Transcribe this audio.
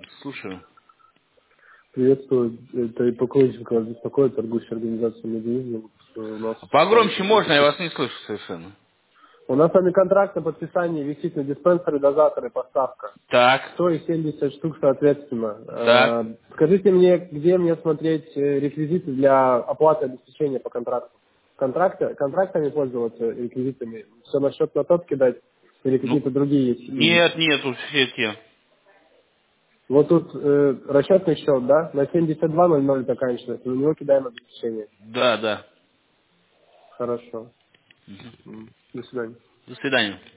Слушаю. Приветствую. Это Ипокоиченко вас беспокоит, торгующая организация «Медиизм». У нас с вами Погромче можно, я вас не слышу совершенно. У нас с вами контракт на подписание висит на диспенсере, дозатор и поставка. Так, 100 и 70 штук соответственно. так. Скажите мне, где мне смотреть реквизиты для оплаты обеспечения по контракту? Контрактами пользоваться реквизитами? Все на счет на тот кидать или Ну, какие-то другие есть? нет, тут все те. Вот тут расчетный счет, да, на 7200 заканчивается, на него кидаем обеспечение. Да. Хорошо. До свидания. До свидания.